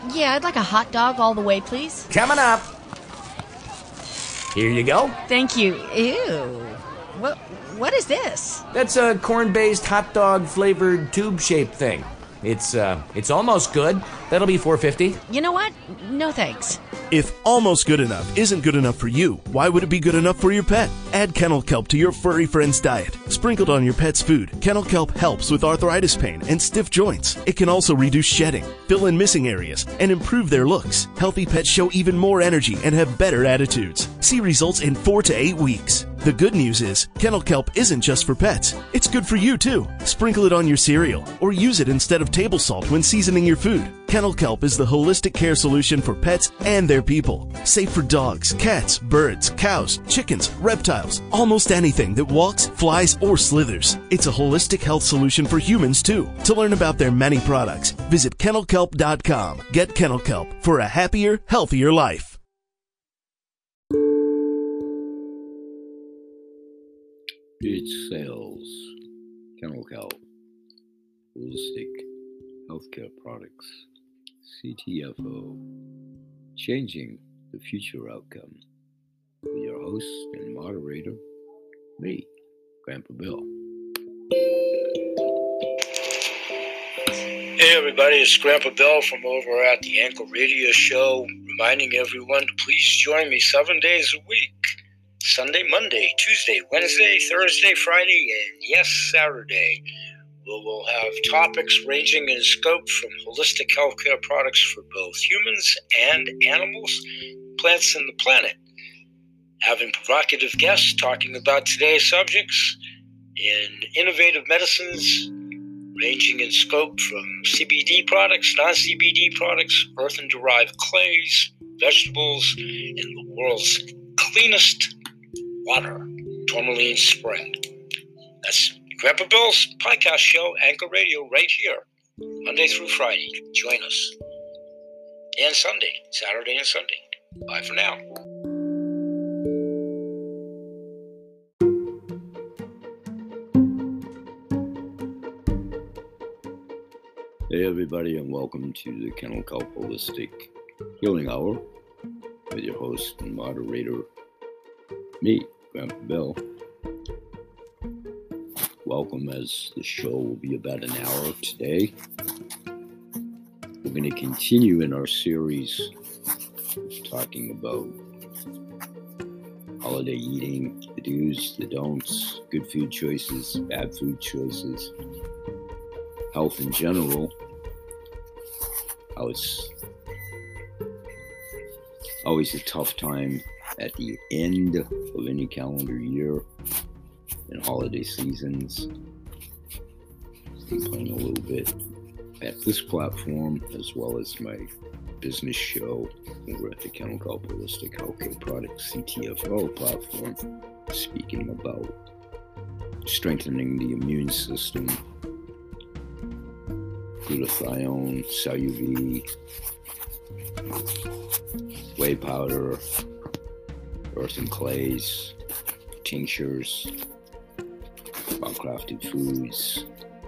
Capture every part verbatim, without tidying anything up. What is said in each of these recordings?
Yeah, I'd like a hot dog all the way, please. Coming up. Here you go. Thank you. Ew. What, what is this? That's a corn-based hot dog flavored tube-shaped thing. It's uh, it's almost good. That'll be four fifty. You know what? No thanks. If almost good enough isn't good enough for you, why would it be good enough for your pet? Add Kennel Kelp to your furry friend's diet. Sprinkled on your pet's food, Kennel Kelp helps with arthritis pain and stiff joints. It can also reduce shedding, fill in missing areas, and improve their looks. Healthy pets show even more energy and have better attitudes. See results in four to eight weeks. The good news is, Kennel Kelp isn't just for pets. It's good for you, too. Sprinkle it on your cereal, or use it instead of table salt when seasoning your food. Kennel Kelp is the holistic care solution for pets and their people. Safe for dogs, cats, birds, cows, chickens, reptiles, almost anything that walks, flies, or slithers. It's a holistic health solution for humans, too. To learn about their many products, visit kennel kelp dot com. Get Kennel Kelp for a happier, healthier life. It sells Kennel Kelp, holistic healthcare products, C T F O, changing the future outcome. With your host and moderator, me, Grandpa Bill. Hey everybody, it's Grandpa Bill from over at the Anchor Radio Show, reminding everyone to please join me seven days a week. Sunday, Monday, Tuesday, Wednesday, Thursday, Friday, and yes, Saturday. We will have topics ranging in scope from holistic healthcare products for both humans and animals, plants, and the planet. Having provocative guests talking about today's subjects in innovative medicines ranging in scope from C B D products, non-C B D products, earthen-derived clays, vegetables, and the world's cleanest water, Tourmaline Spring. That's Grandpa Bill's podcast show, Anchor Radio, right here, Monday through Friday. Join us. And Sunday, Saturday and Sunday. Bye for now. Hey everybody, and welcome to the Kennel Kelp Holistic Healing Hour with your host and moderator, me, Grandpa Bill. Welcome, as the show will be about an hour today. We're going to continue in our series talking about holiday eating, the do's, the don'ts, good food choices, bad food choices, health in general, how it's always a tough time at the end of any calendar year and holiday seasons. I'm playing a little bit at this platform as well as my business show over at the Kennel Kelp Holistic Healthcare Products C T F O platform, speaking about strengthening the immune system, glutathione, Cell-U-V, whey powder, earthen clays, tinctures, well-crafted foods.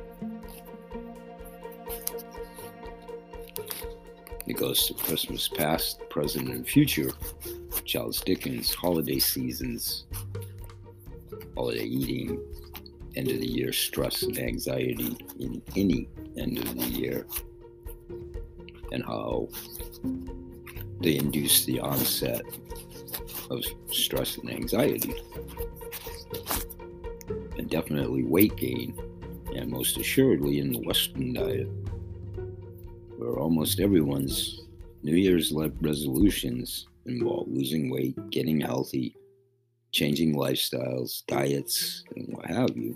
It goes to Christmas past, present, and future, Charles Dickens, holiday seasons, holiday eating, end of the year stress and anxiety in any end of the year, and how they induce the onset of stress and anxiety, and definitely weight gain, and most assuredly in the Western diet, where almost everyone's New Year's resolutions involve losing weight, getting healthy, changing lifestyles, diets, and what have you.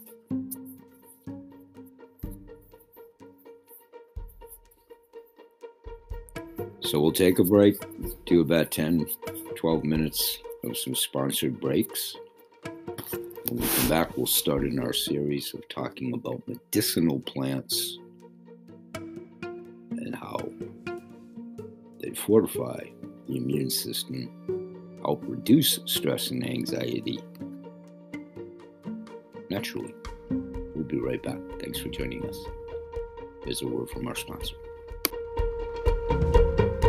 So we'll take a break, do about ten, twelve minutes of some sponsored breaks. When we come back, we'll start in our series of talking about medicinal plants and how they fortify the immune system, help reduce stress and anxiety naturally. We'll be right back. Thanks for joining us. Here's a word from our sponsor.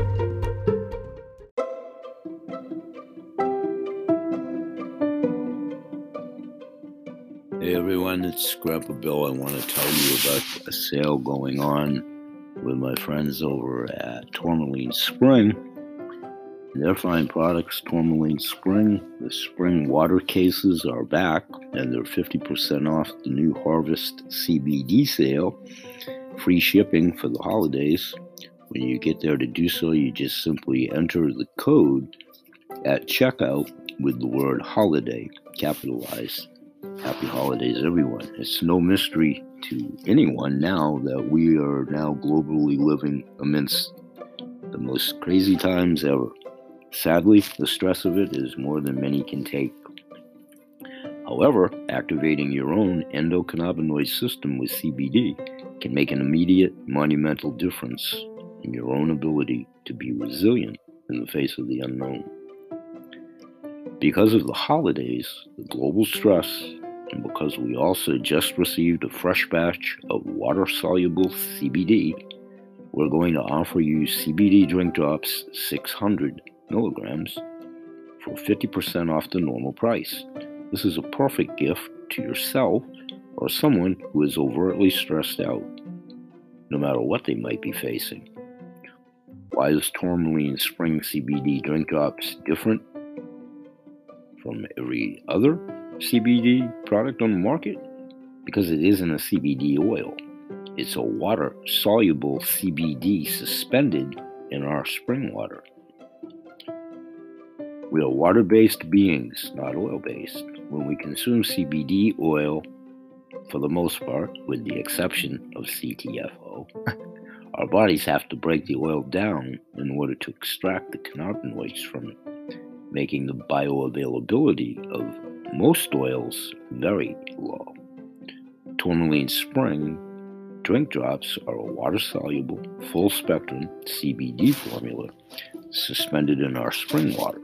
Hey everyone, it's Grandpa Bill. I want to tell you about a sale going on with my friends over at Tourmaline Spring. Their fine products, Tourmaline Spring. The spring water cases are back, and they're fifty percent off the new Harvest C B D sale. Free shipping for the holidays. When you get there to do so, you just simply enter the code at checkout with the word holiday capitalized. Happy holidays, everyone. It's no mystery to anyone now that we are now globally living amidst the most crazy times ever. Sadly, the stress of it is more than many can take. However, activating your own endocannabinoid system with C B D can make an immediate, monumental difference in your own ability to be resilient in the face of the unknown. Because of the holidays, the global stress, and because we also just received a fresh batch of water-soluble C B D, we're going to offer you C B D drink drops six hundred milligrams for fifty percent off the normal price. This is a perfect gift to yourself or someone who is overtly stressed out, no matter what they might be facing. Why is Tourmaline Spring C B D drink drops different from every other C B D product on the market? Because it isn't a C B D oil. It's a water-soluble C B D suspended in our spring water. We are water-based beings, not oil-based. When we consume C B D oil, for the most part, with the exception of C T F O, our bodies have to break the oil down in order to extract the cannabinoids from it, making the bioavailability of most oils very low. Tourmaline Spring drink drops are a water-soluble, full-spectrum C B D formula suspended in our spring water,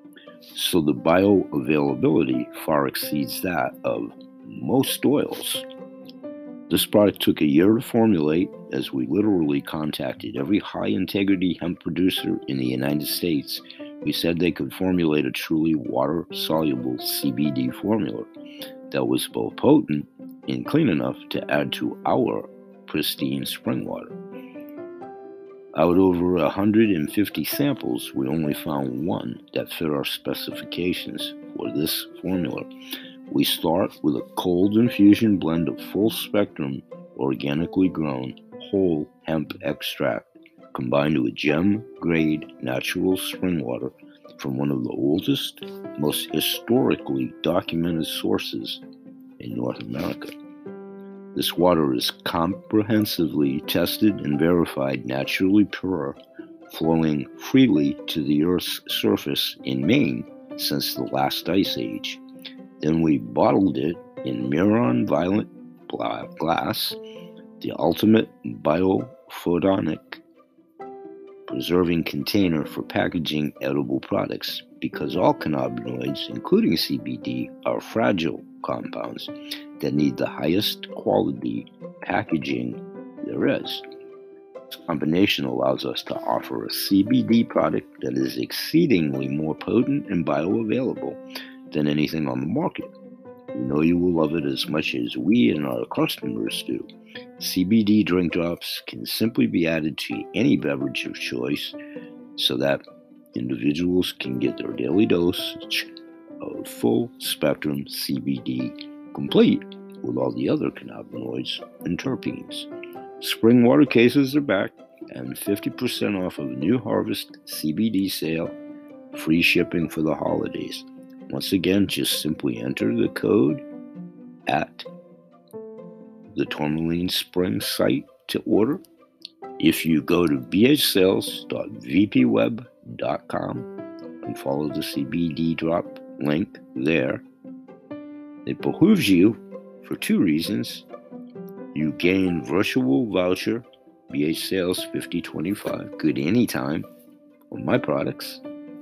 so the bioavailability far exceeds that of most oils. This product took a year to formulate, as we literally contacted every high-integrity hemp producer in the United States who said they could formulate a truly water-soluble C B D formula that was both potent and clean enough to add to our pristine spring water. Out of over one hundred fifty samples, we only found one that fit our specifications for this formula. We start with a cold infusion blend of full-spectrum, organically grown, whole hemp extract combined with gem-grade natural spring water from one of the oldest, most historically documented sources in North America. This water is comprehensively tested and verified naturally pure, flowing freely to the Earth's surface in Maine since the last ice age. Then we bottled it in Miron Violet glass, the ultimate biophotonic preserving container for packaging edible products, because all cannabinoids, including C B D, are fragile compounds that need the highest quality packaging there is. This combination allows us to offer a C B D product that is exceedingly more potent and bioavailable than anything on the market. We know you will love it as much as we and our customers do. C B D drink drops can simply be added to any beverage of choice so that individuals can get their daily dosage of full spectrum C B D, complete with all the other cannabinoids and terpenes. Spring water cases are back, and fifty percent off of a new Harvest C B D sale, free shipping for the holidays. Once again, just simply enter the code at the Tourmaline Spring site to order. If you go to b h sales dot v p web dot com and follow the C B D drop link there, it behooves you for two reasons. You gain virtual voucher, B H Sales fifty twenty-five, good anytime on my products.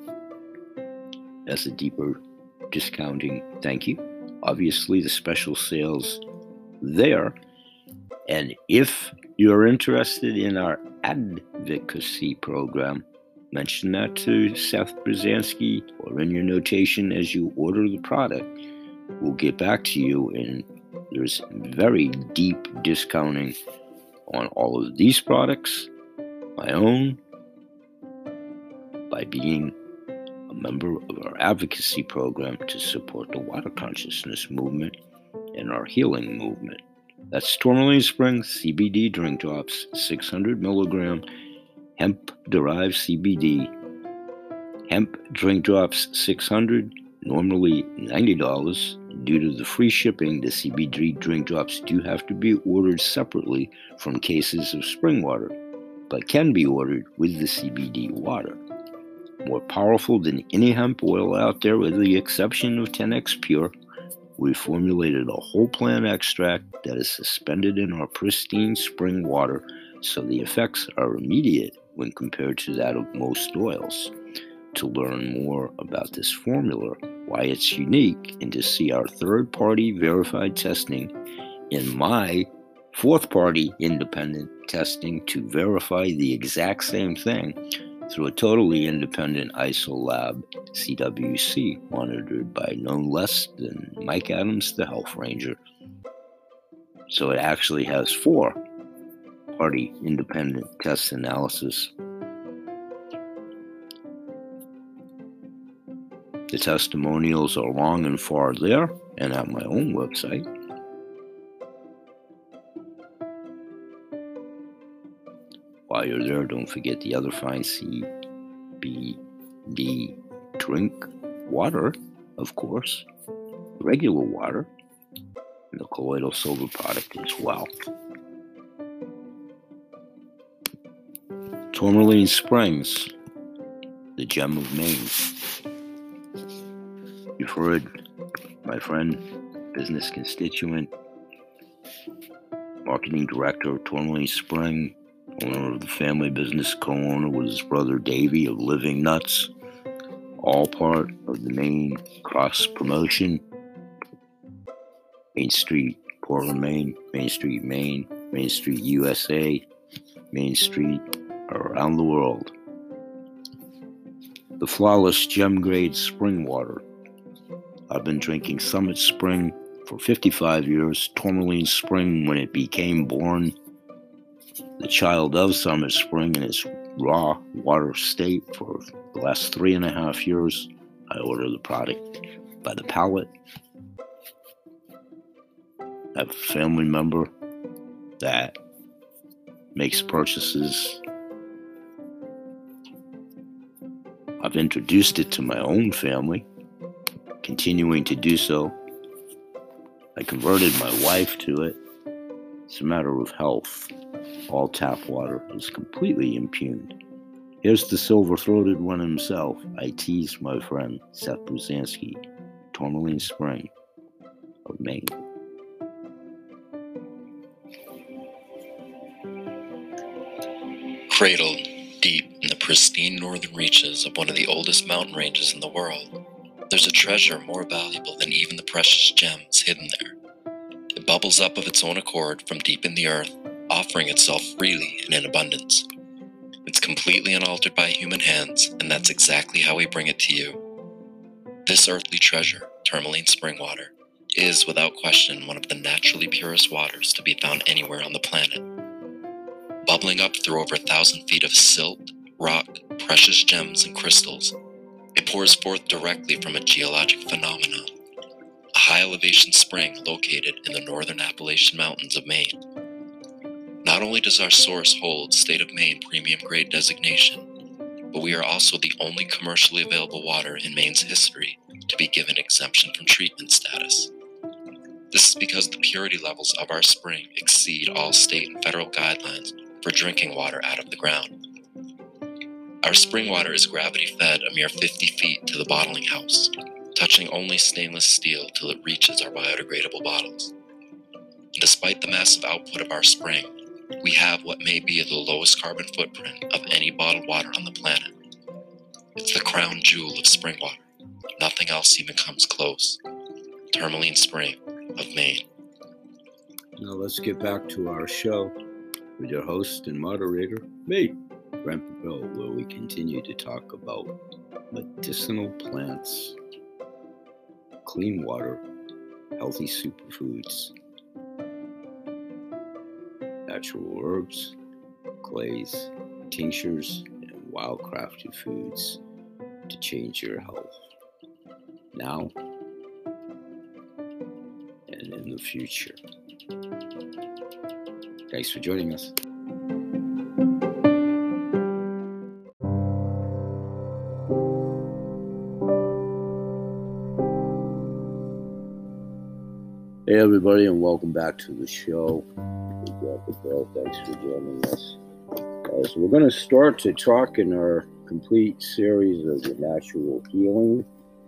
That's a deeper discounting thank you. Obviously, the special sales there. And if you're interested in our advocacy program, mention that to Seth Brzezinski or in your notation as you order the product. We'll get back to you and There's very deep discounting on all of these products, my own, by being a member of our advocacy program to support the water consciousness movement and our healing movement. That's Tourmaline Springs C B D Drink Drops, six hundred milligram hemp-derived C B D. Hemp Drink Drops six hundred, normally ninety dollars. Due to the free shipping, the C B D Drink Drops do have to be ordered separately from cases of spring water, but can be ordered with the C B D water. More powerful than any hemp oil out there, with the exception of ten X Pure, we formulated a whole plant extract that is suspended in our pristine spring water, so the effects are immediate when compared to that of most oils. To learn more about this formula, why it's unique, and to see our third-party verified testing and my fourth-party independent testing to verify the exact same thing through a totally independent I S O lab, C W C, monitored by no less than Mike Adams, the Health Ranger. So it actually has four-party independent test analysis. The testimonials are long and far there and at my own website. While you're there, don't forget the other fine C B D drink water, of course, regular water, and the colloidal silver product as well. Tourmaline Springs, the gem of Maine. You've heard my friend, business constituent, marketing director of Tourmaline Spring, owner of the family business, co-owner with his brother Davey of Living Nuts, all part of the Maine cross promotion. Main Street, Portland, Maine, Main Street, Maine, Main Street, U S A, Main Street, around the world. The flawless gem grade spring water. I've been drinking Summit Spring for fifty-five years, Tourmaline Spring when it became born, the child of Summit Spring in its raw water state for the last three and a half years. I order the product by the pallet. I have a family member that makes purchases. I've introduced it to my own family, continuing to do so. I converted my wife to it. It's a matter of health. All tap water is completely impugned. Here's the silver-throated one himself. I tease my friend Seth Brzezinski, Tourmaline Spring of Maine. Cradled deep in the pristine northern reaches of one of the oldest mountain ranges in the world, there's a treasure more valuable than even the precious gems hidden there. It bubbles up of its own accord from deep in the earth, offering itself freely and in abundance. It's completely unaltered by human hands, and that's exactly how we bring it to you. This earthly treasure, Tourmaline Spring Water, is without question one of the naturally purest waters to be found anywhere on the planet. Bubbling up through over a thousand feet of silt, rock, precious gems, and crystals, it pours forth directly from a geologic phenomenon, a high-elevation spring located in the northern Appalachian Mountains of Maine. Not only does our source hold State of Maine Premium Grade designation, but we are also the only commercially available water in Maine's history to be given exemption from treatment status. This is because the purity levels of our spring exceed all state and federal guidelines for drinking water out of the ground. Our spring water is gravity-fed a mere fifty feet to the bottling house, touching only stainless steel till it reaches our biodegradable bottles. And despite the massive output of our spring, we have what may be the lowest carbon footprint of any bottled water on the planet. It's the crown jewel of spring water. Nothing else even comes close. Tourmaline Spring of Maine. Now let's get back to our show with your host and moderator, me, Grandpa Bill, where we continue to talk about medicinal plants, clean water, healthy superfoods, natural herbs, clays, tinctures, and wildcrafted foods to change your health now and in the future. Thanks for joining us. Hey everybody, and welcome back to the show. Bill, thanks for joining us. Uh, so we're going to start to talk in our complete series of the natural healing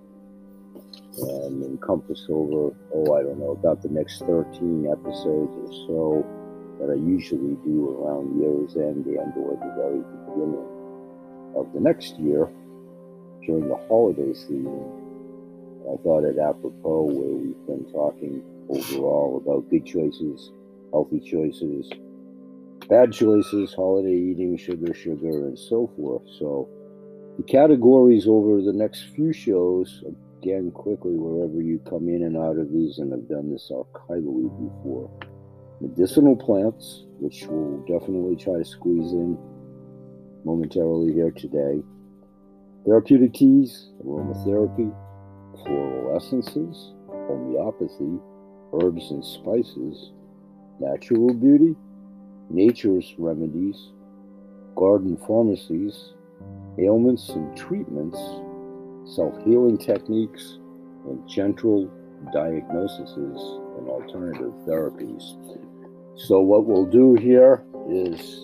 and encompass over, oh, I don't know, about the next thirteen episodes or so that I usually do around year's end and or the very beginning of the next year during the holiday season. I thought it apropos where we've been talking overall about good choices, healthy choices, bad choices, holiday eating, sugar, sugar, and so forth. So the categories over the next few shows, again, quickly, wherever you come in and out of these, and I've done this archivally before. Medicinal plants, which we'll definitely try to squeeze in momentarily here today. Therapeutic teas, aromatherapy, floral essences, homeopathy, herbs and spices, natural beauty, nature's remedies, garden pharmacies, ailments and treatments, self-healing techniques, and gentle diagnoses and alternative therapies. So what we'll do here is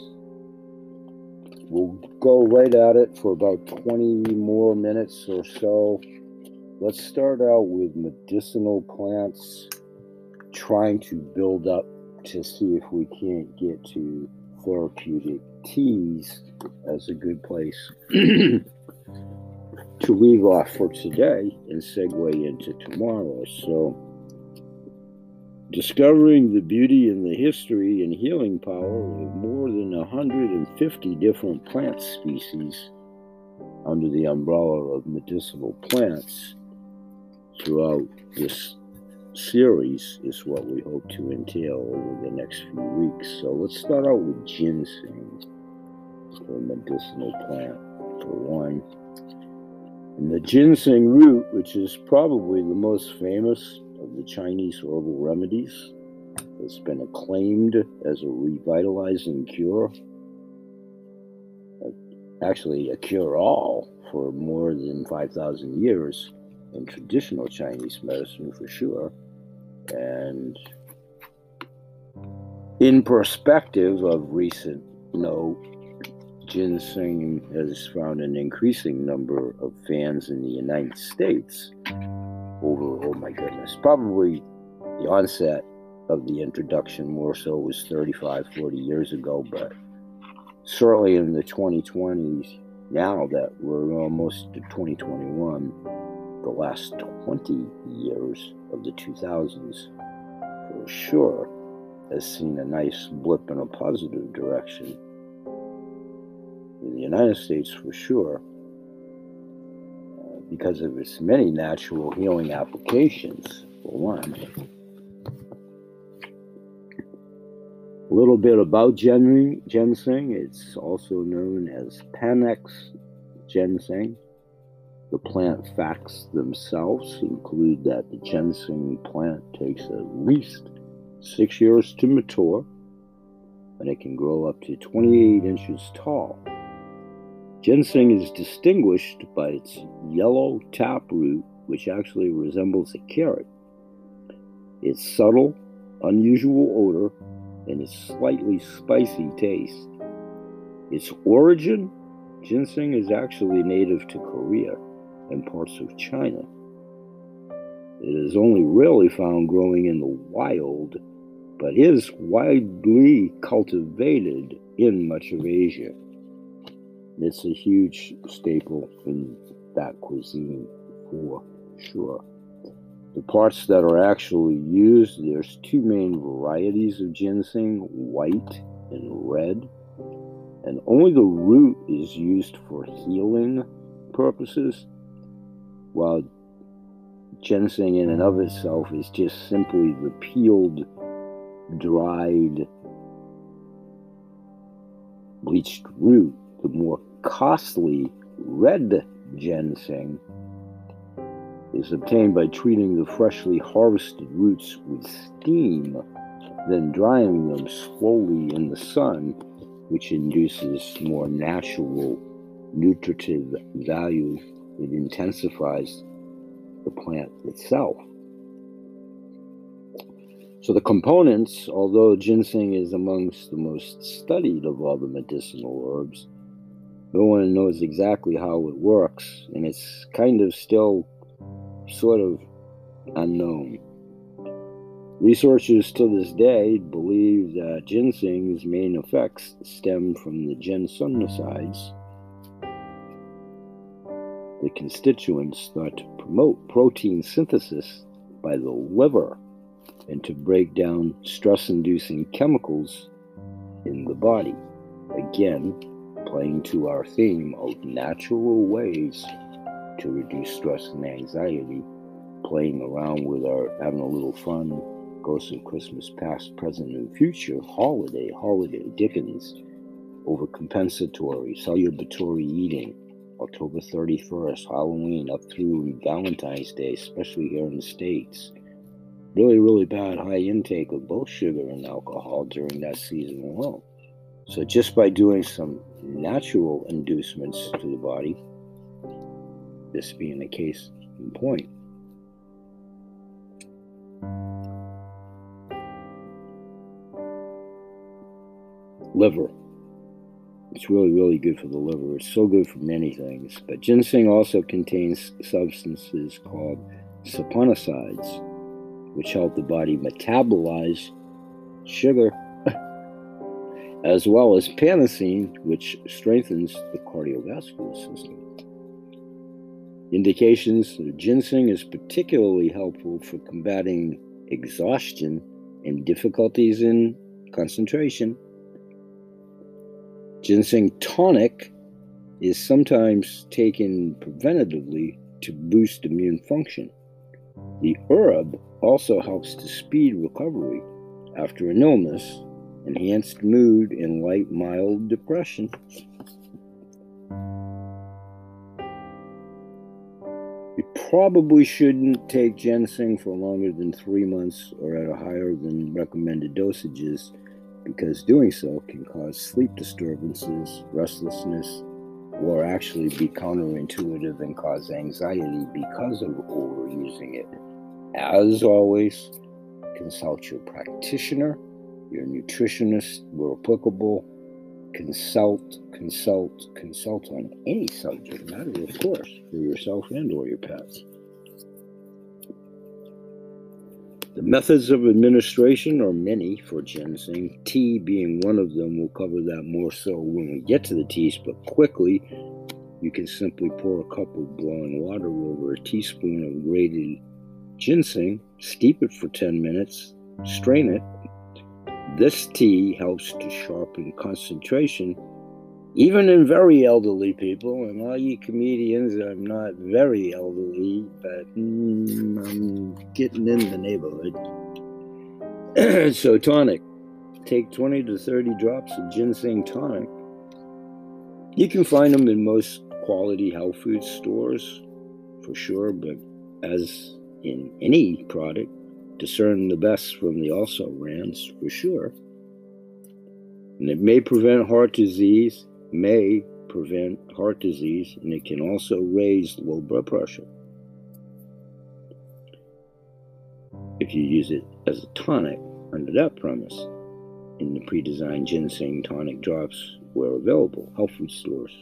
we'll go right at it for about twenty more minutes or so. Let's start out with medicinal plants, trying to build up to see if we can't get to therapeutic teas as a good place to leave off for today and segue into tomorrow. So, discovering the beauty and the history and healing power of more than one hundred fifty different plant species under the umbrella of medicinal plants throughout this series is what we hope to entail over the next few weeks. So let's start out with ginseng, a medicinal plant for one. And the ginseng root, which is probably the most famous of the Chinese herbal remedies, has been acclaimed as a revitalizing cure, actually a cure-all for more than five thousand years in traditional Chinese medicine for sure. And in perspective of recent note, ginseng has found an increasing number of fans in the United States over, oh my goodness, probably the onset of the introduction more so was thirty-five, forty years ago, but certainly in the twenty twenties, now that we're almost to twenty twenty-one, the last twenty years of the two thousands for sure has seen a nice blip in a positive direction. In the United States for sure, uh, because of its many natural healing applications, for one. A little bit about gen- ginseng. It's also known as Panax ginseng. The plant facts themselves include that the ginseng plant takes at least six years to mature, and it can grow up to twenty-eight inches tall. Ginseng is distinguished by its yellow taproot, which actually resembles a carrot, its subtle, unusual odor, and its slightly spicy taste. Its origin, ginseng is actually native to Korea and parts of China. It is only rarely found growing in the wild, but is widely cultivated in much of Asia. It's a huge staple in that cuisine for sure. The parts that are actually used, there's two main varieties of ginseng, white and red, and only the root is used for healing purposes, while ginseng in and of itself is just simply the peeled, dried bleached root, the more costly red ginseng is obtained by treating the freshly harvested roots with steam, then drying them slowly in the sun, which induces more natural nutritive value. It intensifies the plant itself. So the components, although ginseng is amongst the most studied of all the medicinal herbs, no one knows exactly how it works, and it's kind of still sort of unknown. Researchers to this day believe that ginseng's main effects stem from the ginsenosides, the constituents that promote protein synthesis by the liver and to break down stress-inducing chemicals in the body. Again, playing to our theme of natural ways to reduce stress and anxiety, playing around with our, having a little fun, ghosts of Christmas past, present, and future, holiday, holiday, Dickens, overcompensatory, celebratory eating, October thirty-first, Halloween, up through Valentine's Day, especially here in the States. Really, really bad high intake of both sugar and alcohol during that season alone. So just by doing some natural inducements to the body, this being a case in point, liver. It's really, really good for the liver. It's so good for many things. But ginseng also contains substances called saponicides, which help the body metabolize sugar, as well as pantosine, which strengthens the cardiovascular system. Indications that ginseng is particularly helpful for combating exhaustion and difficulties in concentration. Ginseng tonic is sometimes taken preventatively to boost immune function. The herb also helps to speed recovery after an illness, enhanced mood, and light, mild depression. You probably shouldn't take ginseng for longer than three months or at a higher than recommended dosages, because doing so can cause sleep disturbances, restlessness, or actually be counterintuitive and cause anxiety because of overusing it. As always, consult your practitioner, your nutritionist where applicable. Consult, consult, consult on any subject matter, of course, for yourself and or your pets. The methods of administration are many for ginseng, tea being one of them. We'll cover that more so when we get to the teas, but quickly, you can simply pour a cup of boiling water over a teaspoon of grated ginseng, steep it for ten minutes, strain it. This tea helps to sharpen concentration, even in very elderly people. And all you comedians, I'm not very elderly, but mm, I'm getting in the neighborhood. So tonic. Take twenty to thirty drops of ginseng tonic. You can find them in most quality health food stores, for sure, but as in any product, discern the best from the also rans, for sure. And it may prevent heart disease, may prevent heart disease, and it can also raise low blood pressure if you use it as a tonic under that premise. In the pre-designed ginseng tonic drops where available, health food stores.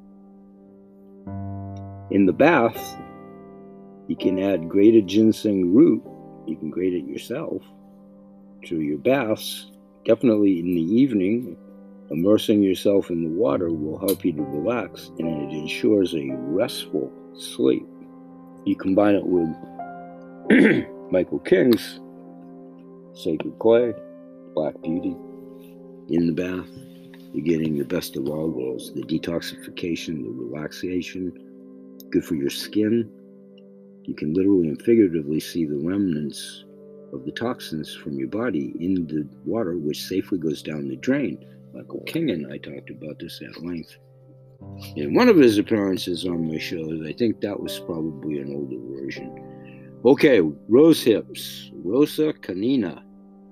In the bath, you can add grated ginseng root. You can grate it yourself to your baths. Definitely in the evening, immersing yourself in the water will help you to relax, and it ensures a restful sleep. You combine it with Michael King's Sacred Clay, Black Beauty. In the bath, you're getting the best of all worlds. The detoxification, the relaxation, good for your skin. You can literally and figuratively see the remnants of the toxins from your body in the water, which safely goes down the drain. Michael King and I talked about this at length. In one of his appearances on my shows, I think that was probably an older version. Okay, rose hips, Rosa canina.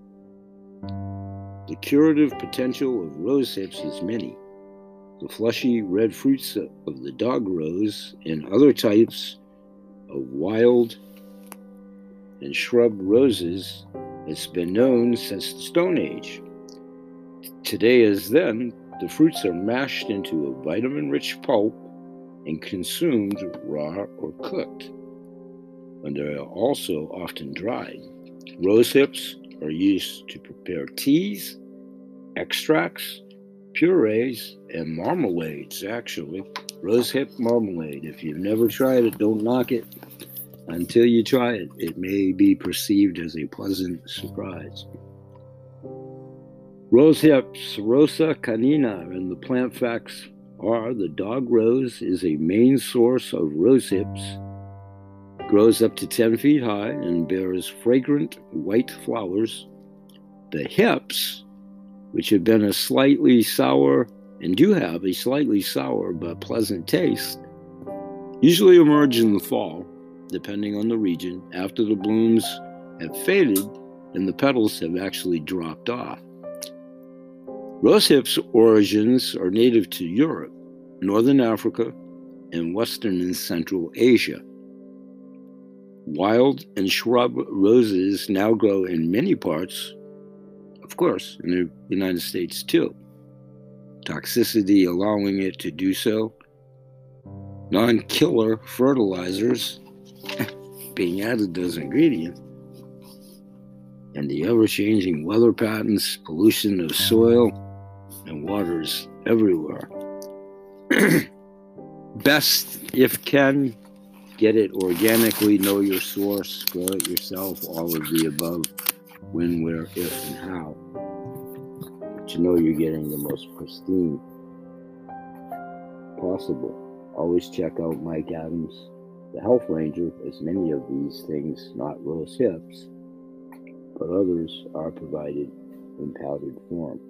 The curative potential of rose hips is many. The fleshy red fruits of the dog rose and other types of wild and shrub roses has been known since the Stone Age. Today as then, the fruits are mashed into a vitamin-rich pulp and consumed raw or cooked, and they are also often dried. Rose hips are used to prepare teas, extracts, purees, and marmalades, actually. Rose hip marmalade. If you've never tried it, don't knock it until you try it. It may be perceived as a pleasant surprise. Rose hips, Rosa canina, and the plant facts are the dog rose is a main source of rose hips, grows up to ten feet high, and bears fragrant white flowers. The hips, which have been a slightly sour, and do have a slightly sour but pleasant taste, usually emerge in the fall, depending on the region, after the blooms have faded and the petals have actually dropped off. Rose hips origins are native to Europe, Northern Africa, and Western and Central Asia. Wild and shrub roses now grow in many parts, of course, in the United States too. Toxicity allowing it to do so. Non-killer fertilizers being added to those ingredients. And the ever-changing weather patterns, pollution of soil and waters everywhere. Best, if can, get it organically, know your source, grow it yourself, all of the above, when, where, if, and how. But you know you're getting the most pristine possible. Always check out Mike Adams, the Health Ranger, as many of these things, not rose hips, but others are provided in powdered form.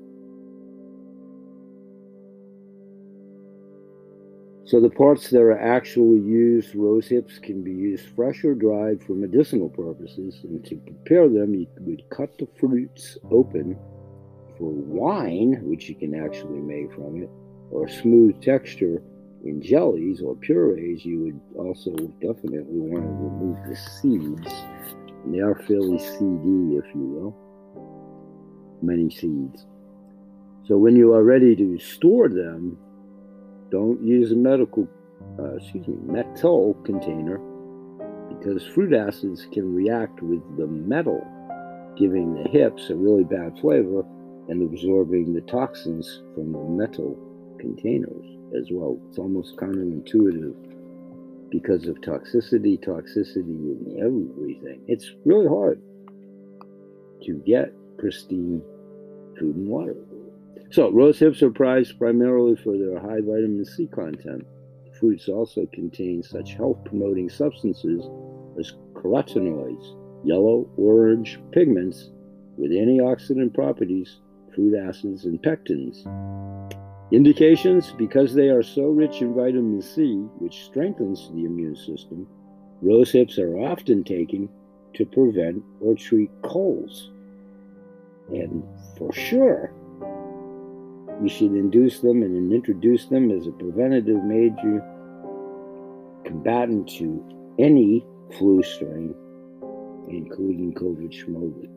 So the parts that are actually used, rose hips, can be used fresh or dried for medicinal purposes, and to prepare them, you would cut the fruits open for wine, which you can actually make from it, or smooth texture in jellies or purees. You would also definitely want to remove the seeds. And they are fairly seedy, if you will. Many seeds. So when you are ready to store them, don't use a medical, uh, excuse me, metal container, because fruit acids can react with the metal, giving the hips a really bad flavor and absorbing the toxins from the metal containers as well. It's almost counterintuitive because of toxicity, toxicity in everything. It's really hard to get pristine food and water. So, rose hips are prized primarily for their high vitamin C content. The fruits also contain such health-promoting substances as carotenoids, yellow, orange pigments with antioxidant properties, fruit acids, and pectins. Indications: because they are so rich in vitamin C, which strengthens the immune system, rose hips are often taken to prevent or treat colds. And for sure, you should induce them and introduce them as a preventative major combatant to any flu strain, including COVID-19.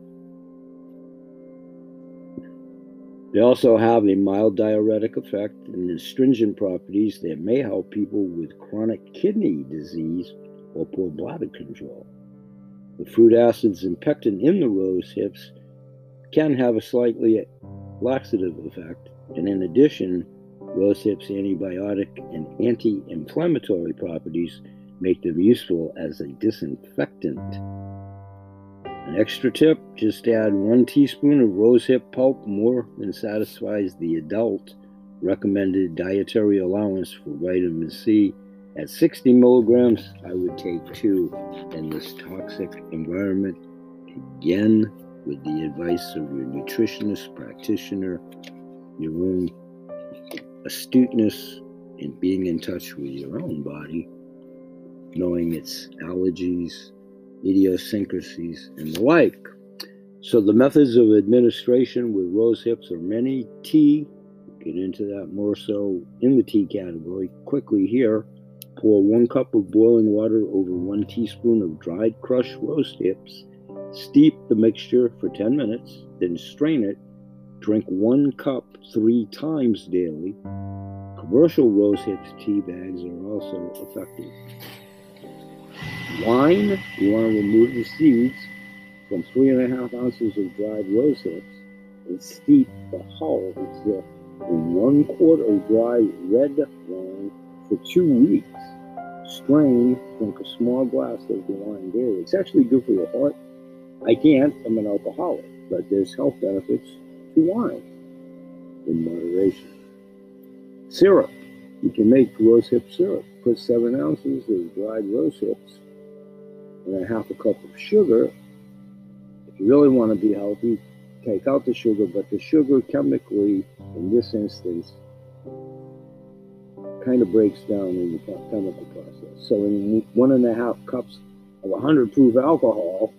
They also have a mild diuretic effect and astringent properties that may help people with chronic kidney disease or poor bladder control. The fruit acids and pectin in the rose hips can have a slightly laxative effect, and in addition, rose hips' antibiotic and anti-inflammatory properties make them useful as a disinfectant. An extra tip: just add one teaspoon of rosehip pulp, more than satisfies the adult recommended dietary allowance for vitamin C. At sixty milligrams, I would take two in this toxic environment, again with the advice of your nutritionist practitioner your own astuteness in being in touch with your own body, knowing its allergies, idiosyncrasies, and the like. So the methods of administration with rose hips are many. Tea, get into that more so in the tea category. Quickly here, pour one cup of boiling water over one teaspoon of dried crushed rose hips. Steep the mixture for ten minutes, then strain it. Drink one cup three times daily. Commercial rose hips tea bags are also effective. Wine, you want to remove the seeds from three and a half ounces of dried rose hips and steep the hulls in one quart of dry red wine for two weeks. Strain, drink a small glass of the wine daily. It's actually good for your heart. I can't, I'm an alcoholic, but there's health benefits to wine in moderation. Syrup, you can make rose hip syrup. Put seven ounces of dried rose hips and a half a cup of sugar. If you really want to be healthy, take out the sugar, but the sugar chemically, in this instance, kind of breaks down in the chemical process. So in one and a half cups of one hundred proof alcohol,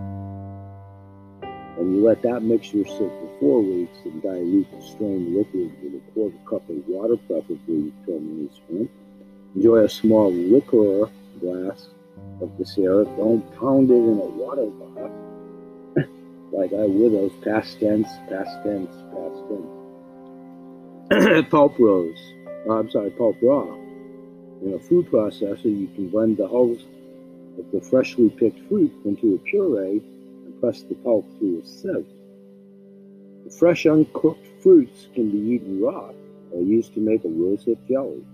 and you let that mixture sit for four weeks and dilute the strained liquid with a quarter cup of water, preferably twelve spent. Enjoy a small liqueur glass of the syrup. Don't pound it in a water bath like I would those past tense, past tense, past tense. Pulp rose. Oh, I'm sorry, pulp raw. In a food processor, you can blend the hulls of the freshly picked fruit into a puree and press the pulp through a sieve. The fresh, uncooked fruits can be eaten raw or used to make a rosehip jelly.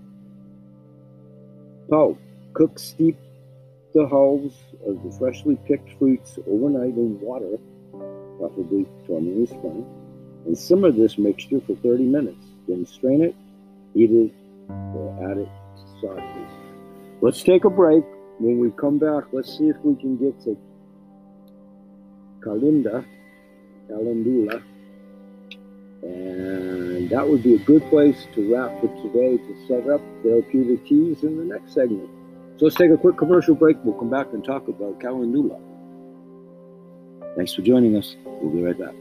Pulp. Cook, steep the hulls of the freshly picked fruits overnight in water, preferably twenty spent, and simmer this mixture for thirty minutes. Then strain it, eat it, or add it to sauces. Let's take a break. When we come back, let's see if we can get to Kalinda, Calendula, and that would be a good place to wrap for today to set up therapeutic teas in the next segment. So let's take a quick commercial break. We'll come back and talk about Calendula. Thanks for joining us. We'll be right back.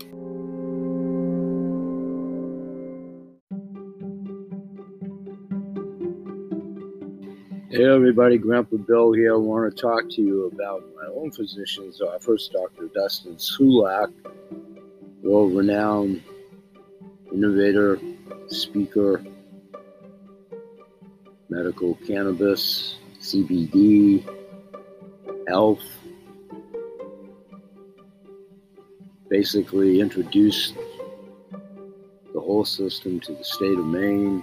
Hey everybody, Grandpa Bill here. I want to talk to you about my own physician's office, Doctor Dustin Sulak, world-renowned innovator, speaker, medical cannabis, C B D, health. Basically introduced the whole system to the state of Maine.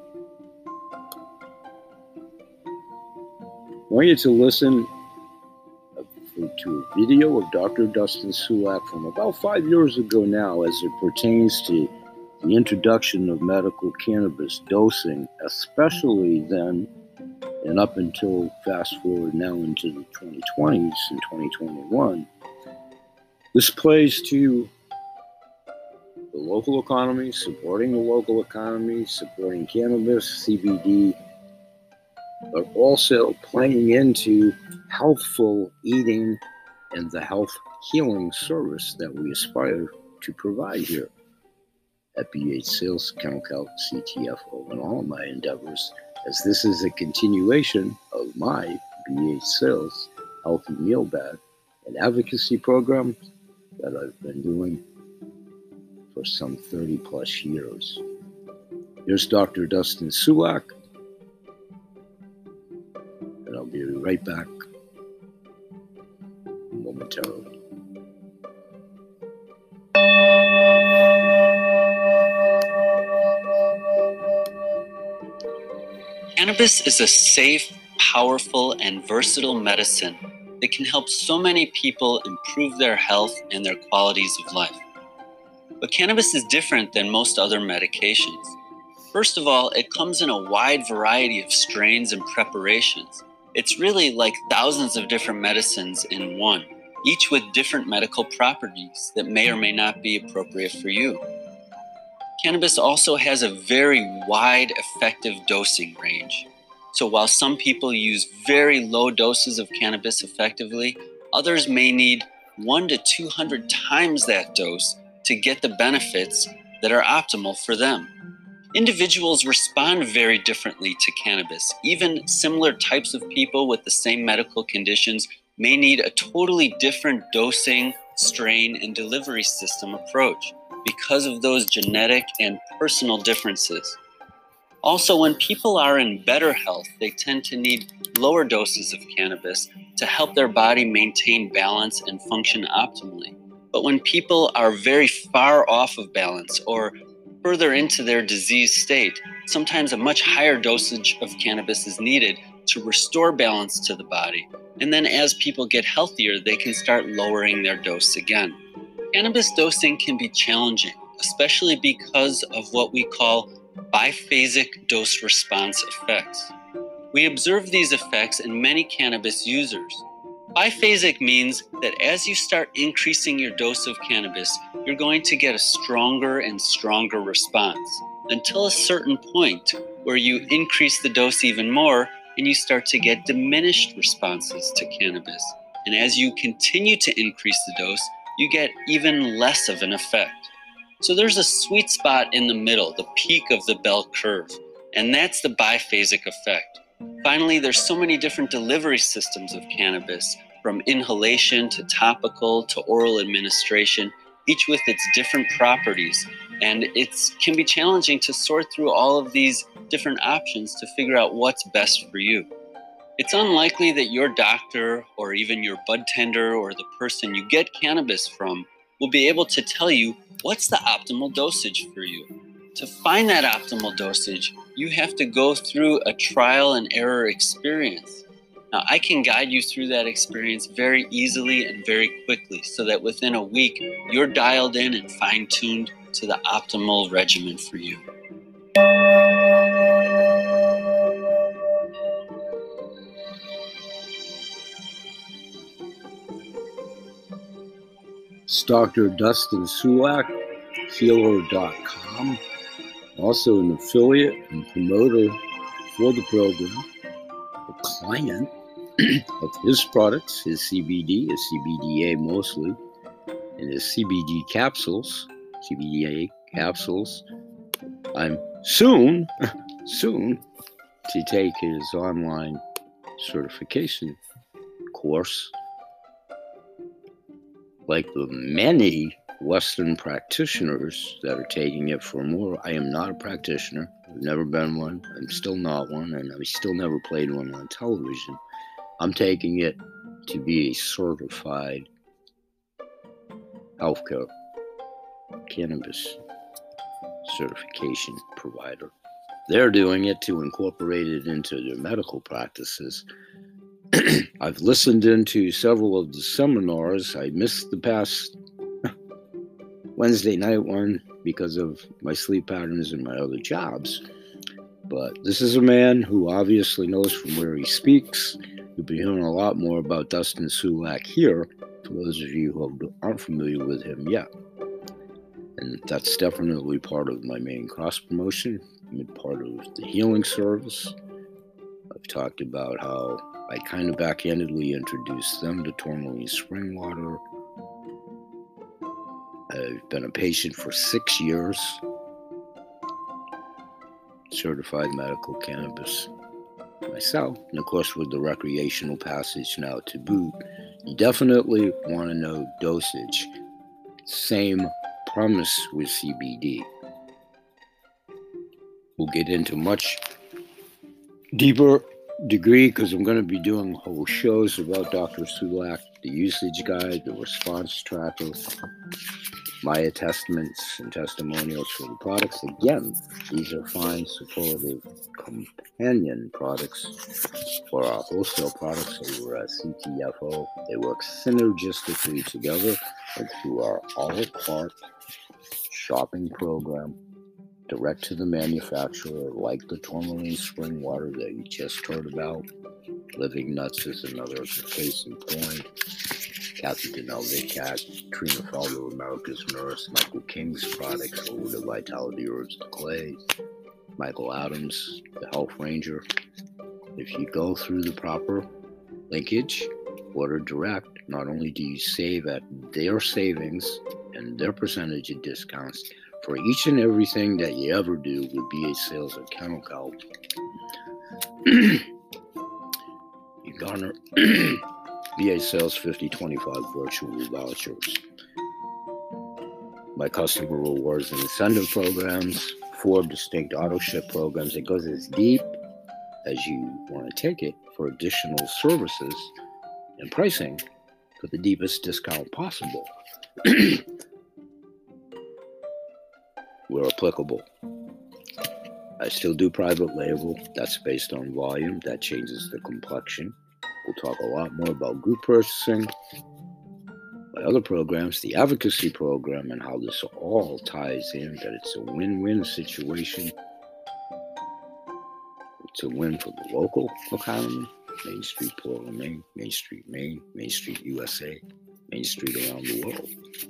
I want you to listen to a video of Doctor Dustin Sulak from about five years ago now as it pertains to the introduction of medical cannabis dosing, especially then and up until fast forward now into the twenty twenties and twenty twenty-one. This plays to the local economy, supporting the local economy, supporting cannabis, C B D, but also playing into healthful eating and the health healing service that we aspire to provide here at B H Sales, Kennel Kelp, C T F O, and all of my endeavors, as this is a continuation of my B H Sales Healthy Meal Bag and advocacy program that I've been doing for some thirty plus years. Here's Doctor Dustin Sulak, and I'll be right back momentarily. Cannabis is a safe, powerful, and versatile medicine that can help so many people improve their health and their qualities of life. But cannabis is different than most other medications. First of all, it comes in a wide variety of strains and preparations. It's really like thousands of different medicines in one, each with different medical properties that may or may not be appropriate for you. Cannabis also has a very wide effective dosing range. So while some people use very low doses of cannabis effectively, others may need one to two hundred times that dose to get the benefits that are optimal for them. Individuals respond very differently to cannabis. Even similar types of people with the same medical conditions may need a totally different dosing, strain, and delivery system approach because of those genetic and personal differences. Also, when people are in better health, they tend to need lower doses of cannabis to help their body maintain balance and function optimally. But when people are very far off of balance or further into their disease state, sometimes a much higher dosage of cannabis is needed to restore balance to the body. And then as people get healthier, they can start lowering their dose again. Cannabis dosing can be challenging, especially because of what we call biphasic dose response effects. We observe these effects in many cannabis users. Biphasic means that as you start increasing your dose of cannabis, you're going to get a stronger and stronger response until a certain point where you increase the dose even more and you start to get diminished responses to cannabis. And as you continue to increase the dose, you get even less of an effect. So there's a sweet spot in the middle, the peak of the bell curve, and that's the biphasic effect. Finally, there's so many different delivery systems of cannabis, from inhalation to topical to oral administration, each with its different properties. And it can be challenging to sort through all of these different options to figure out what's best for you. It's unlikely that your doctor or even your bud tender or the person you get cannabis from will be able to tell you what's the optimal dosage for you. To find that optimal dosage, you have to go through a trial and error experience. Now, I can guide you through that experience very easily and very quickly so that within a week, you're dialed in and fine-tuned to the optimal regimen for you. It's Doctor Dustin Sulak, healer dot com, also an affiliate and promoter for the program, a client of his products, his C B D, his C B D A mostly, and his C B D capsules, C B D A capsules. I'm soon, soon to take his online certification course. Like the many Western practitioners that are taking it for more, I am not a practitioner. I've never been one. I'm still not one, and I still never played one on television. I'm taking it to be a certified healthcare cannabis certification provider. They're doing it to incorporate it into their medical practices. I've listened into several of the seminars. I missed the past Wednesday night one because of my sleep patterns and my other jobs. But this is a man who obviously knows from where he speaks. You'll be hearing a lot more about Dustin Sulak here, for those of you who aren't familiar with him yet. And that's definitely part of my main cross promotion. I'm part of the healing service. I've talked about how I kind of backhandedly introduced them to tourmaline spring water. I've been a patient for six years, certified medical cannabis myself, and of course with the recreational passage now to boot. You definitely want to know dosage. Same premise with C B D. We'll get into much deeper degree because I'm going to be doing whole shows about Doctor Sulak, the usage guide, the response tracker, my attestments and testimonials for the products. Again, these are fine, supportive companion products for our wholesale products over at C T F O. They work synergistically together and through our a la carte shopping program, direct to the manufacturer, like the tourmaline spring water that you just heard about. Living Nuts is another case in point. Kathy Donnell, Vic Cat, Trina Felder, America's Nurse, Michael King's products, Over the Vitality Herbs to Clay, Michael Adams, the Health Ranger. If you go through the proper linkage, order direct, not only do you save at their savings and their percentage of discounts for each and everything that you ever do with B A Sales at Kennel Kelp, you garner B A Sales fifty twenty-five virtual vouchers. My customer rewards and incentive programs, four distinct auto ship programs. It goes as deep as you want to take it for additional services and pricing for the deepest discount possible. Where applicable. I still do private label. That's based on volume. That changes the complexion. We'll talk a lot more about group purchasing. My other programs, the advocacy program, and how this all ties in, that it's a win-win situation. It's a win for the local economy, Main Street, Portland, Maine, Main Street, Maine, Main Street, U S A, Main Street around the world.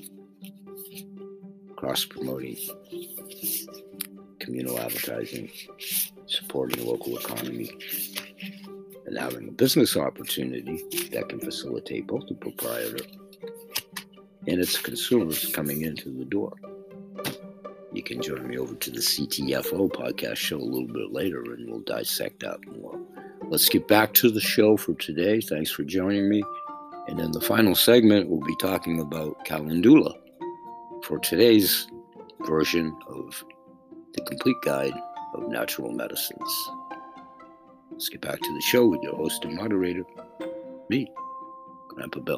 Cross-promoting, communal advertising, supporting the local economy, and having a business opportunity that can facilitate both the proprietor and its consumers coming into the door. You can join me over to the C T F O podcast show a little bit later, and we'll dissect that more. Let's get back to the show for today. Thanks for joining me. And in the final segment, we'll be talking about Calendula for today's version of the Complete Guide of Natural Medicines. Let's get back to the show with your host and moderator, me, Grandpa Bill.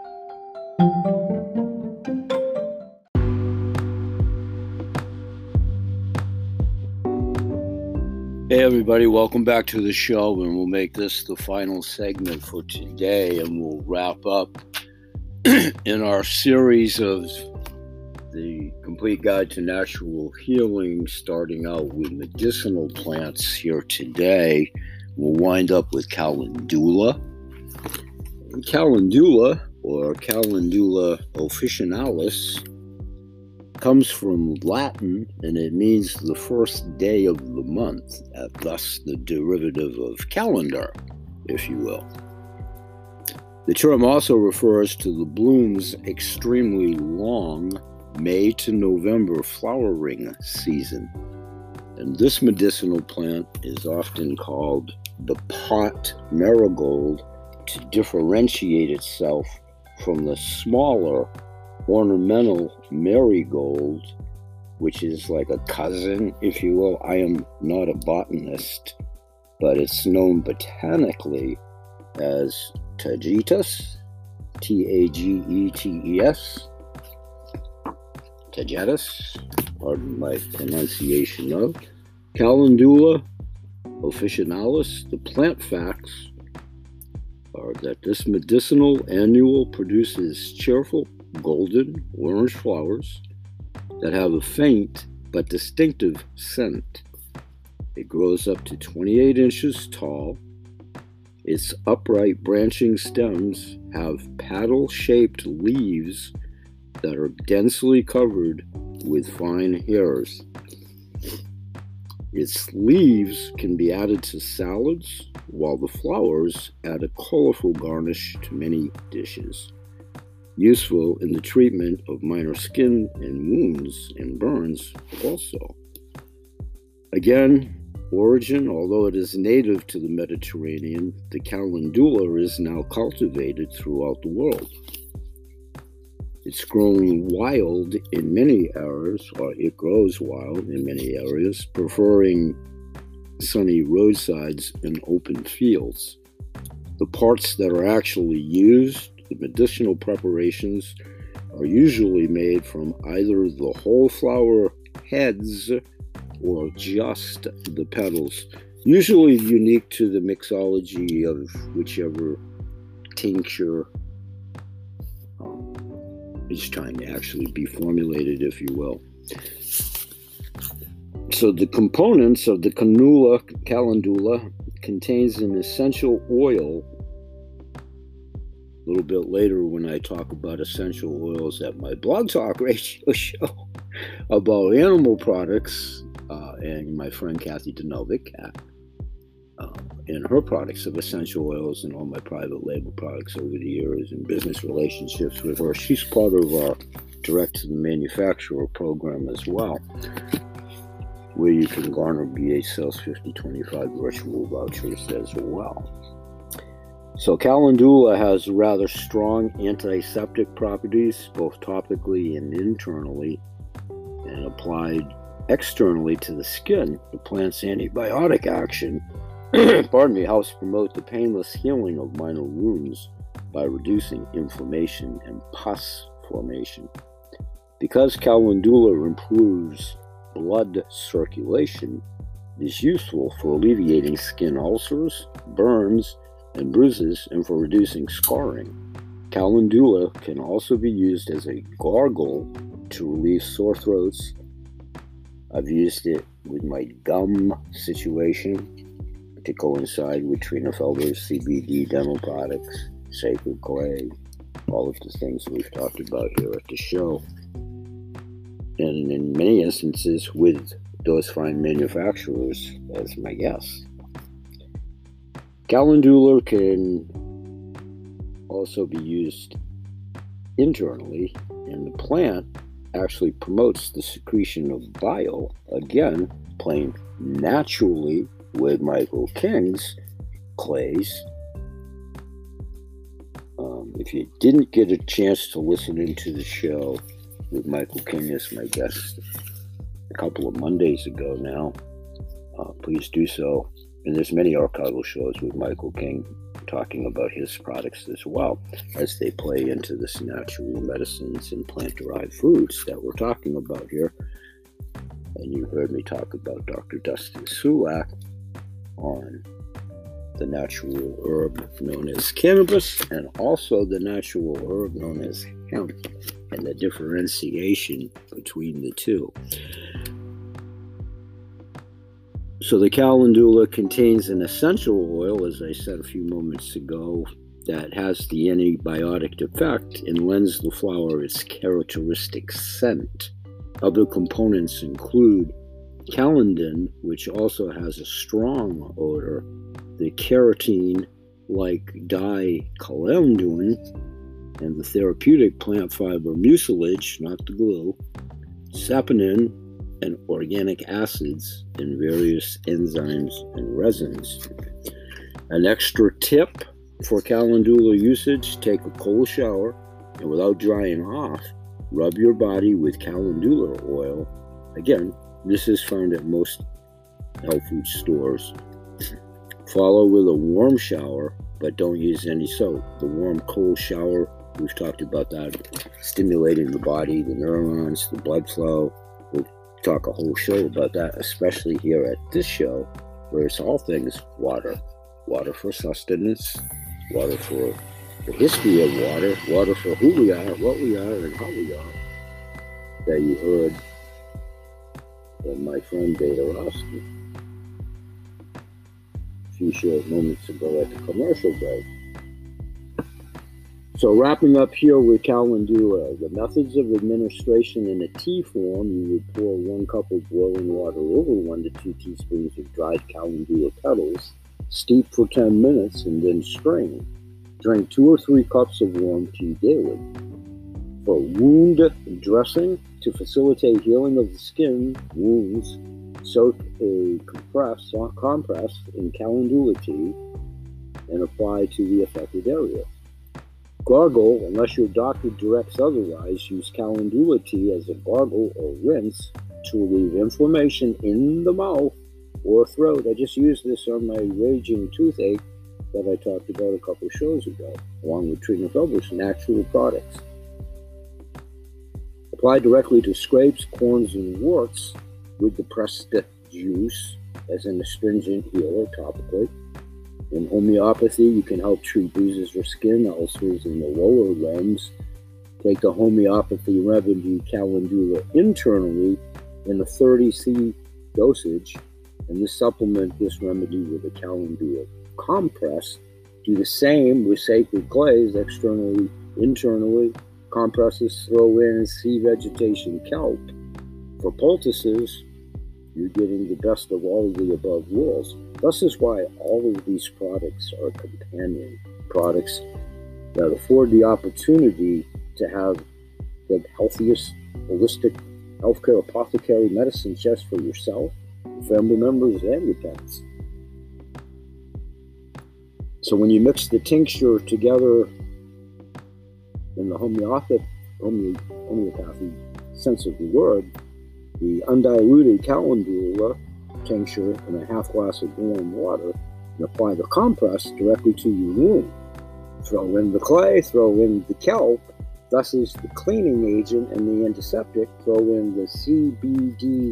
Hey everybody, welcome back to the show, and we'll make this the final segment for today, and we'll wrap up in our series of the Complete Guide to Natural Healing, starting out with medicinal plants here today. We'll wind up with Calendula. And Calendula, or Calendula officinalis, comes from Latin, and it means the first day of the month, uh, thus the derivative of calendar, if you will. The term also refers to the bloom's extremely long May to November flowering season. And this medicinal plant is often called the pot marigold to differentiate itself from the smaller ornamental marigold, which is like a cousin, if you will. I am not a botanist, but it's known botanically as Tagetes, T A G E T E S, Tagetes, pardon my pronunciation of. Calendula officinalis. The plant facts are that this medicinal annual produces cheerful golden orange flowers that have a faint but distinctive scent. It grows up to twenty-eight inches tall. Its upright branching stems have paddle-shaped leaves that are densely covered with fine hairs. Its leaves can be added to salads, while the flowers add a colorful garnish to many dishes. Useful in the treatment of minor skin and wounds and burns also. Again, origin, although it is native to the Mediterranean, the calendula is now cultivated throughout the world. It's grown wild in many areas, or it grows wild in many areas, preferring sunny roadsides and open fields. The parts that are actually used, the medicinal preparations, are usually made from either the whole flower heads or just the petals, usually unique to the mixology of whichever tincture um, is trying to actually be formulated, if you will. So the components of the cannula, calendula contains an essential oil A little bit later, when I talk about essential oils at my Blog Talk Radio show about animal products, uh, and my friend Kathy Denovic, uh, and her products of essential oils and all my private label products over the years and business relationships with her. She's part of our direct to the manufacturer program as well, where you can garner B H Sales fifty twenty-five virtual vouchers as well. So calendula has rather strong antiseptic properties, both topically and internally, and applied externally to the skin. The plant's antibiotic action pardon me, helps promote the painless healing of minor wounds by reducing inflammation and pus formation. Because calendula improves blood circulation, it is useful for alleviating skin ulcers, burns, and bruises, and for reducing scarring. Calendula can also be used as a gargle to relieve sore throats. I've used it with my gum situation to coincide with Trina Felder's C B D dental products, Sacred Clay, all of the things we've talked about here at the show. And in many instances with those fine manufacturers as my guests. Calendula can also be used internally, and the plant actually promotes the secretion of bile, again, playing naturally with Michael King's clays. Um, if you didn't get a chance to listen into the show with Michael King as my guest a couple of Mondays ago now, uh, please do so. And there's many archival shows with Michael King talking about his products as well, as they play into this natural medicines and plant-derived foods that we're talking about here. And you heard me talk about Doctor Dustin Sulak on the natural herb known as cannabis, and also the natural herb known as hemp, and the differentiation between the two. So the calendula contains an essential oil, as I said a few moments ago, that has the antibiotic effect and lends the flower its characteristic scent. Other components include calendin, which also has a strong odor, the carotene-like dicalendin, and the therapeutic plant fiber mucilage, not the glue, saponin, and organic acids in various enzymes and resins. An extra tip for calendula usage: take a cold shower, and without drying off, rub your body with calendula oil. Again, this is found at most health food stores. Follow with a warm shower, but don't use any soap. The warm cold shower, we've talked about that, stimulating the body, the neurons, the blood flow. We'll talk a whole show about that, especially here at this show, where it's all things water. Water for sustenance, water for the history of water, water for who we are, what we are, and how we are. That you heard from my friend Beta Rosky a few short moments ago at the commercial break. So wrapping up here with calendula, the methods of administration: in a tea form, you would pour one cup of boiling water over one to two teaspoons of dried calendula petals, steep for ten minutes, and then strain. Drink two or three cups of warm tea daily. For wound dressing, to facilitate healing of the skin wounds, soak a compress, compress in calendula tea and apply to the affected area. Gargle, unless your doctor directs otherwise, use calendula tea as a gargle or rinse to relieve inflammation in the mouth or throat. I just used this on my raging toothache that I talked about a couple shows ago, along with Trina Felder's natural products. Apply directly to scrapes, corns, and warts with the pressed juice as an astringent healer topically. In homeopathy, you can help treat bruises or skin ulcers in the lower limbs. Take the homeopathy remedy calendula internally in a thirty c dosage, and this supplement this remedy with a calendula compress Do the same with sacred clays, externally, internally. Compresses, throw in sea vegetation kelp. For poultices, you're getting the best of all of the above rules. This is why all of these products are companion products that afford the opportunity to have the healthiest holistic healthcare apothecary medicine just for yourself, family members, and your pets. So when you mix the tincture together in the homeopathic, home, homeopathy sense of the word, the undiluted calendula tincture in a half glass of warm water, and apply the compress directly to your wound. Throw in the clay, throw in the kelp. Thus is the cleaning agent and the antiseptic. Throw in the C B D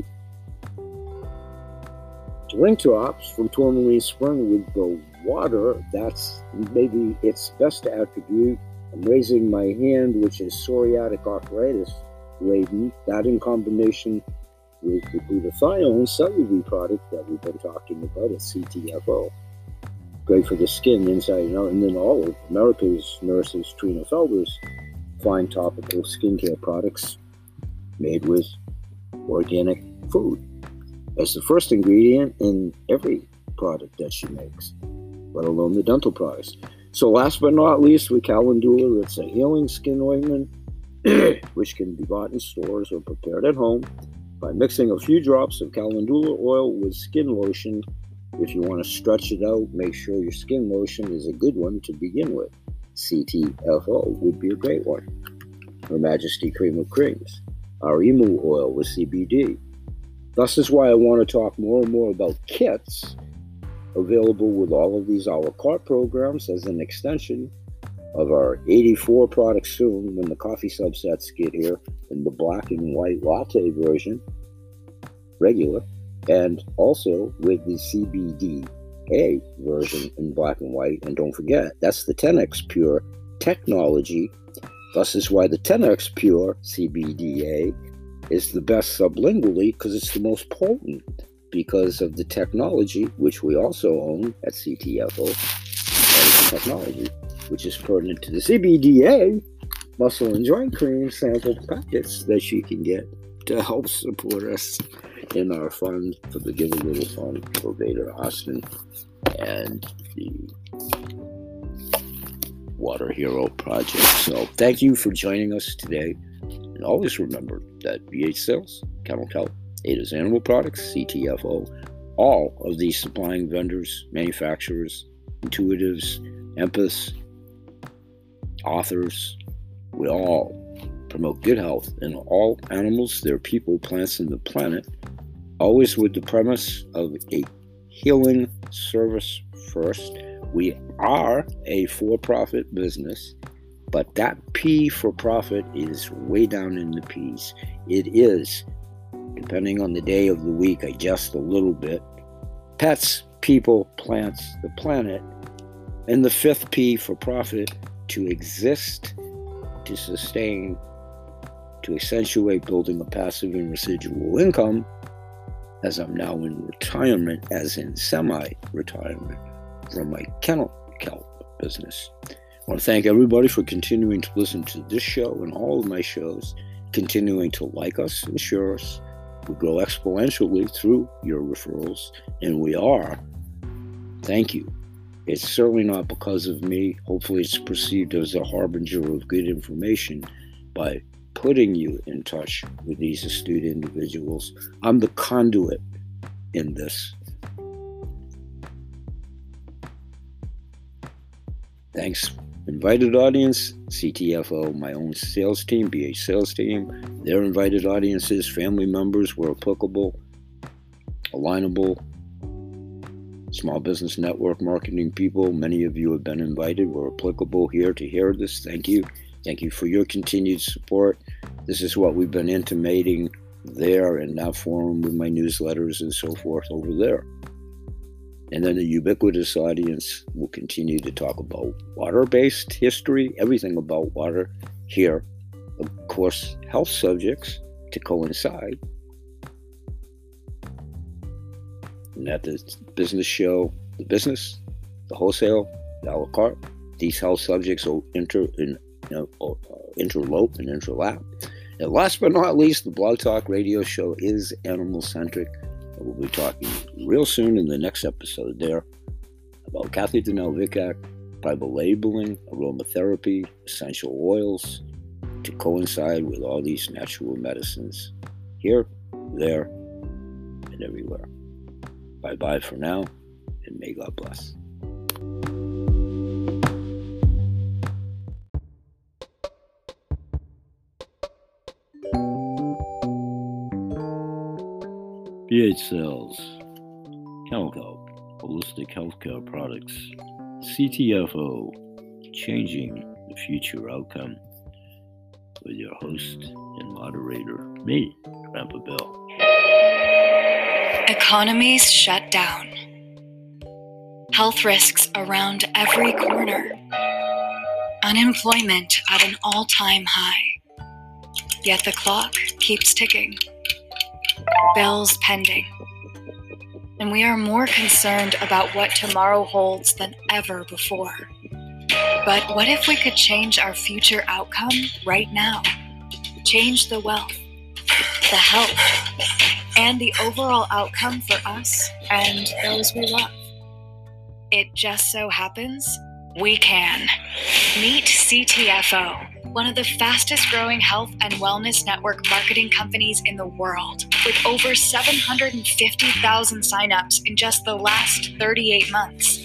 drink drops from Tourmaline Spring with the water. That's maybe its best attribute. I'm raising my hand, which is psoriatic arthritis laden. That in combination with the glutathione cellular product that we've been talking about at C T F O. Great for the skin inside and out. And then all of America's nurses, Trina Felder's fine topical skincare products made with organic food as the first ingredient in every product that she makes, let alone the dental products. So last but not least, with Calendula, it's a healing skin ointment, which can be bought in stores or prepared at home by mixing a few drops of Calendula oil with skin lotion. If you want to stretch it out, make sure your skin lotion is a good one to begin with. C T F O would be a great one. Her Majesty Cream of Creams. Our emu oil with C B D. Thus is why I want to talk more and more about kits available with all of these a la carte programs as an extension of our eighty-four products soon when the coffee subsets get here in the black and white latte version, regular, and also with the C B D A version in black and white. And don't forget, that's the ten X Pure technology. Thus is why the ten X Pure C B D A is the best sublingually, because it's the most potent because of the technology, which we also own at C T F O. That is the technology, which is pertinent to the C B D A muscle and joint cream sample packets that you can get to help support us in our fund for the Give a Little Fund for Vader Austin and the Water Hero Project. So thank you for joining us today. And always remember that B H Sales, Kennel Kelp, Ada's Animal Products, C T F O, all of these supplying vendors, manufacturers, intuitives, empaths, authors, we all promote good health in all animals, their people, plants, and the planet, always with the premise of a healing service first. We are a for-profit business, but that P for profit is way down in the P's. It is, depending on the day of the week, adjust a little bit. Pets, people, plants, the planet. And the fifth P for profit, to exist, to sustain, to accentuate building a passive and residual income, as I'm now in retirement, as in semi-retirement, from my Kennel Kelp business. I want to thank everybody for continuing to listen to this show and all of my shows, continuing to like us and share us. We grow exponentially through your referrals, and we are. Thank you. It's certainly not because of me. Hopefully it's perceived as a harbinger of good information by putting you in touch with these astute individuals. I'm the conduit in this. Thanks. Invited audience, C T F O, my own sales team, B H sales team, their invited audiences, family members were applicable, alignable, small business network marketing people, many of you have been invited, were applicable here to hear this. Thank you. Thank you for your continued support. This is what we've been intimating there in that forum with my newsletters and so forth over there. And then the ubiquitous audience will continue to talk about water-based history, everything about water here. Of course, health subjects to coincide. And at the business show, the business, the wholesale, a la carte. These health subjects will inter, in, you know, uh, interlope and interlap. And last but not least, the Blog Talk Radio Show is animal-centric. We'll be talking real soon in the next episode there about Kathy Donnell-Vicac, tribal labeling, aromatherapy, essential oils, to coincide with all these natural medicines here, there, and everywhere. Bye-bye for now, and may God bless. P H Cells, Kennel Kelp, Holistic Healthcare Products, C T F O, Changing the Future Outcome, with your host and moderator, me, Grandpa Bill. Economies shut down. Health risks around every corner. Unemployment at an all-time high. Yet the clock keeps ticking. Bills pending. And we are more concerned about what tomorrow holds than ever before. But what if we could change our future outcome right now? Change the wealth, the health, and the overall outcome for us and those we love. It just so happens we can. Meet C T F O, one of the fastest growing health and wellness network marketing companies in the world, with over seven hundred fifty thousand signups in just the last thirty-eight months.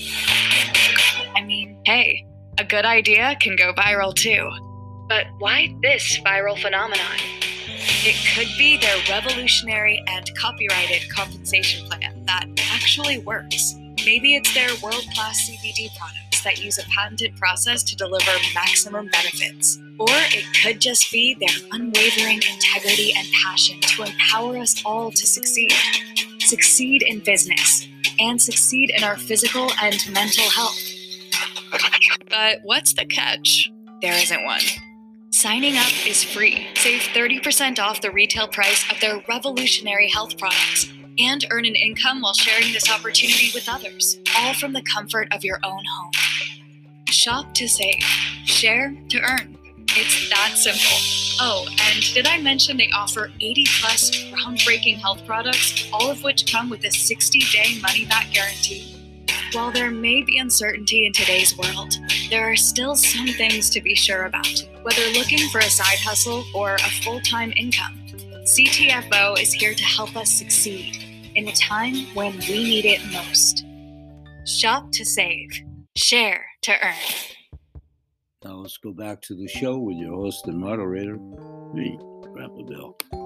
I mean, hey, a good idea can go viral too. But why this viral phenomenon? It could be their revolutionary and copyrighted compensation plan that actually works. Maybe it's their world-class C B D products that use a patented process to deliver maximum benefits. Or it could just be their unwavering integrity and passion to empower us all to succeed. Succeed in business and succeed in our physical and mental health. But what's the catch? There isn't one. Signing up is free. Save thirty percent off the retail price of their revolutionary health products and earn an income while sharing this opportunity with others, all from the comfort of your own home. Shop to save. Share to earn. It's that simple. Oh, and did I mention they offer eighty plus groundbreaking health products, all of which come with a sixty day money-back guarantee? While there may be uncertainty in today's world, there are still some things to be sure about. Whether looking for a side hustle or a full-time income, C T F O is here to help us succeed in a time when we need it most. Shop to save. Share to earn. Now let's go back to the show with your host and moderator, me, Grandpa Bill.